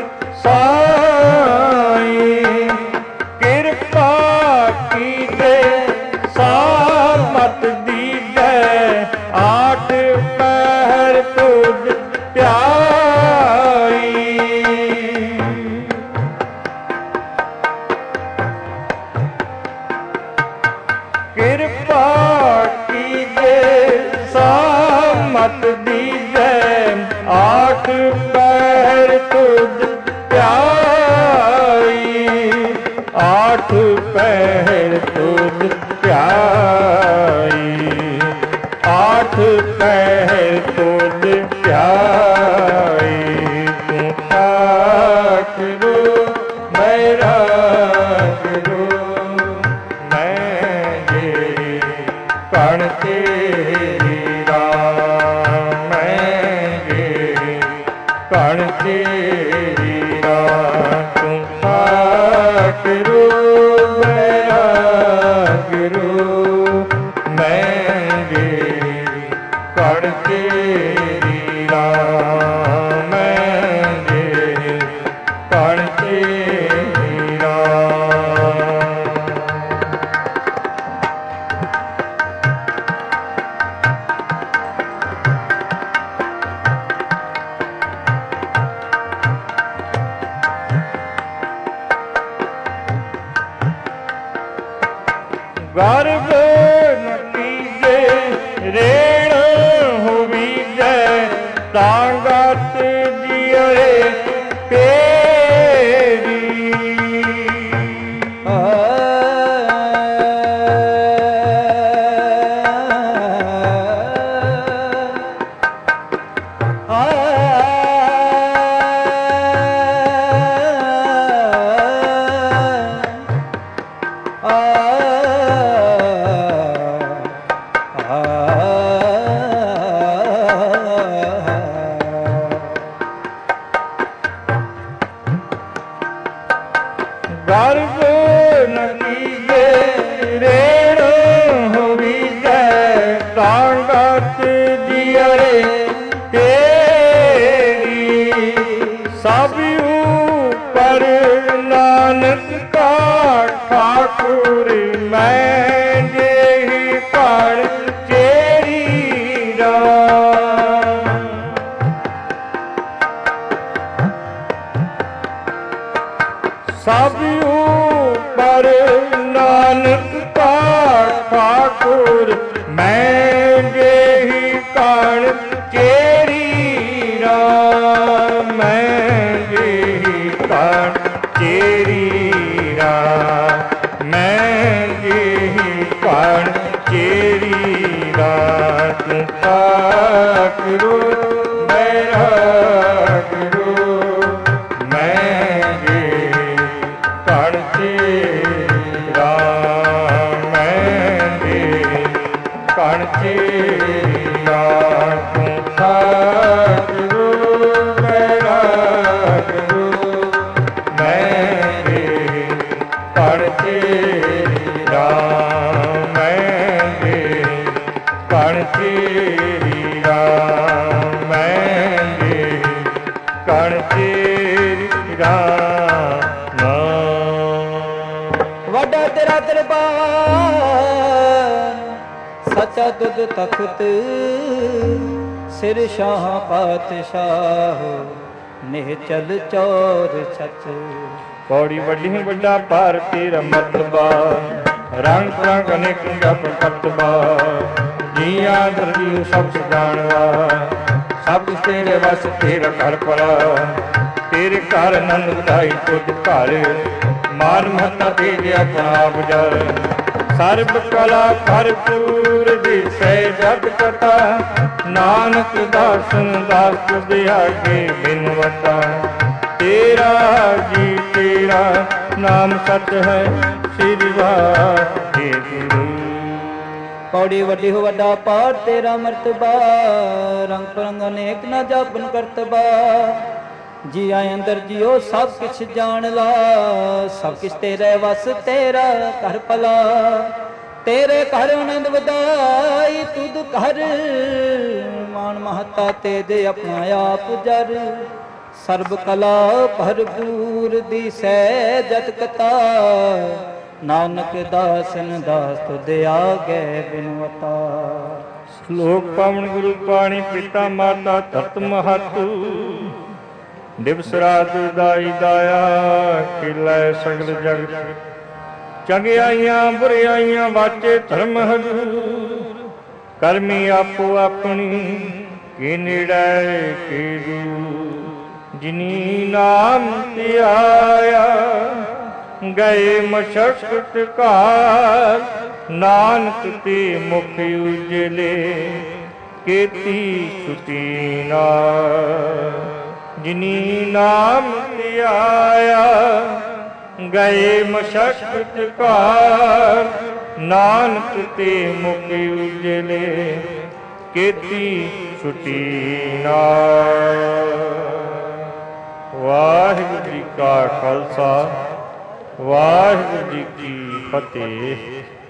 [SPEAKER 1] ਸਾਈ ਕਿਰਪਾ ਕੀਤੇ ਸਾਮਤ ਦੀਜੈ ਆਠ ਪਹਿਰ ਤੁਧ ਧਿਆਈ ਕਿਰਪਾ ਕੀਜੈ ਸਾਮਤ ਦੀਜੈ ਆਠ ਪਹਿਰ ਤੁਧ ਧਿਆਈ ਆਠ ਪਹਿਰ ਤੁਧ ਧਿਆਈ ਆਠ ਪਹਿਰ ਤੁਧ ਧਿਆਈ ਤੂੰ ਠਾਕੁਰ ਮੇਰਾ ਗੁਰੂ ਮੈਂ ਜੇ ਕਣ ਤੇਰੀ ਰਾਮ ਮੈਂ ਜੇ ਕਣ ਤੇਰੀ ਰਾਮ ਤੂੰ ਠਾਕੁਰ ਮੇਰਾ ਗੁਰੂ ਮੈਂ ਜੇ ਕਣ ਤੇਰੀ ਰਾਮ ਮੈਂ ਜੇ ਕਣ ਤੇਰੀ ਰਾਮ ਗਰਭ ਨ ਕੀਜੇ ਰੇਣ ਹੋਵੀਜੈ ਤਾਂਗਤ ਜਿਅਰੇ ਤੇਰੀ ਗਰਭ ਨ ਕੀਜੇ ਰੇਣ ਹੋਵੀਜੈ ਤਾਂਗਤ ਜਿਅਰੇ ਤੇਰੀ ਸਭ ਉਪਰ ਨਾਨਕ ਕਾ ਠਾਕੁਰ ਮੈਂ ਜਿਹੀ ਕਣ ਤੇਰੀ ਰਾਮ ਸਭ ਉਪਰ ਨਾਨਕ ਕਾ ਠਾਕੁਰ ਮੈਂ ਜਿਹੀ ਕਣ ਤੇਰੀ ਰਾਮ ਮੈਂ ਜਿਹੀ ਕਣ ਤੇਰੀ ਰਾਮ ਮੈਂ ਜਿਹੀ ਕਣ ਤੇਰੀ ਰਾਮ ਤੂੰ ਠਾਕੁਰ ਮੇਰਾ ਗੁਰੂ ਮੈਂ ਜੇ ਕਣ ਤੇਰੀ ਰਾਮ ਮੈਂ ਜੇ ਕਣ ਤੇਰੀ ਰਾਮ ਤੂੰ ਠਾਕੁਰ ਮੇਰਾ ਗੁਰੂ ਮੈਂ ਜੇ ਕਣ ਤੇਰੀ ਰਾਮ ਮੈਂ ਜੇ ਕਣ ਤੇਰੀ ਰਾਮ ਮੈਂ ਜੇ ਕਣ ਤੇਰੀ ਰਾਮ
[SPEAKER 2] ਵੱਡਾ ਤੇਰਾ ਦਰਬਾਰ ਸੱਚਾ ਦੁੱਧ ਤਖਤ ਸਿਰ ਸ਼ਾਹ ਪਾਤਸ਼ਾਹ ਨਿਹਚਲ ਚੌਰ ਛੱਤ
[SPEAKER 1] ਪੌੜੀ ਵੱਡੀ ਵੱਡਾ ਭਾਰ ਤੇਰਾ ਮਰਤਬਾ ਰੰਗ ਰੰਗ ਅਨੇਕ ਜਪ ਕਤਬਾ ਜੀਆਂ ਦਰਦੀ ਸਭ ਜਾਣਵਾ ਸਭ ਕੁਛ ਤੇਰੇ ਵਸ ਤੇਰਾ ਘਰ ਪਰਾ ਤੇਰੇ ਘਰ ਆਨੰਦ ਵਧਾਈ ਤੁਧ ਘਰ ਮਾਨ ਮਹਤਾ ਦੇ ਆਪਣਾ ਬਜਰ ਸਰਬ ਕਲਾ ਭਰਪੂਰ ਦਿਸੈ ਜਗ ਕਥਾ ਨਾਨਕ ਦਾਸਨ ਦਾਸ ਤੁਧ ਆਗੇ ਬਿਨਵਤਾ ਤੇਰਾ ਜੀ ਤੇਰਾ ਨਾਮ ਸਤ ਹੈ ਸ੍ਰੀ ਵਾਹਿਗੁਰੂ
[SPEAKER 2] ਪੌੜੀ ਵੱਡੀ ਹੋ ਵੱਡਾ ਪਾਰ ਤੇਰਾ ਮਰਤਬਾ ਰੰਗ ਪਰੰਗ ਅਨੇਕ ਨਾ ਜਾਪਨ ਕਰਤਬਾ ਜੀ ਆਏ ਅੰਦਰ ਜਿਉ ਸਭ ਕੁਛ ਜਾਣ ਲਾ ਸਭ ਕੁਛ ਤੇਰੇ ਵਸ ਤੇਰਾ ਘਰ ਭਲਾ ਤੇਰੇ ਘਰ ਆਨੰਦ ਵਧਾਈ ਤੁਧ ਘਰ, ਮਾਨ ਮਹਤਾ ਤੇ ਦੇ ਆਪਣਾ ਆਪ ਜਰ। ਸਰਬ ਕਲਾ ਭਰਪੂਰ ਦੀਸੈ ਜਤ ਕਤਾ, ਨਾਨਕ ਦਾਸਨ ਦਾਸ ਤੁਧ ਆਗੇ ਬਿਨਵਤਾ।
[SPEAKER 1] ਸ਼ਲੋਕ ਪਾਵਨ ਗੁਰੂ ਪਾਣੀ ਪਿਤਾ ਮਾਤਾ ਧਰਤ ਮਹਤੁ, ਦਿਵਸ ਰਾਤ ਦਾਈ ਦਾਇਆ ਖਿਲਾਏ ਸਗਲ ਜਗਤ। ਚੰਗਿਆਈਆਂ ਬੁਰਿਆਈਆਂ ਵਾਚੇ ਧਰਮ ਹਜੂਰ, ਕਰਮੀ ਆਪੋ ਆਪਣੀ ਕੀ ਨੇੜੇ ਕੀ ਦੂਰ। ਜਿਨੀ ਨਾਮ ਧਿਆਇਆ ਗਏ ਮਸ਼ਕਤ ਘਾਰ, ਨਾਨਕ ਤੇ ਮੁਖ ਉਜਲੇ ਕੀਤੀ ਛੁਟੀ ਨਾਰ। ਜਿਨੀ ਨਾਮ ਧਿਆਇਆ ਗਏ ਮਸ਼ਕਤ ਘਾਰ, ਨਾਨਕ ਤੇ ਮੁਖ ਉਜਲੇ ਕੀਤੀ ਛੁਟੀ ਨਾਰ। ਵਾਹਿਗੁਰੂ ਜੀ ਕਾ ਖਾਲਸਾ, ਵਾਹਿਗੁਰੂ ਜੀ ਕੀ ਫਤਿਹ।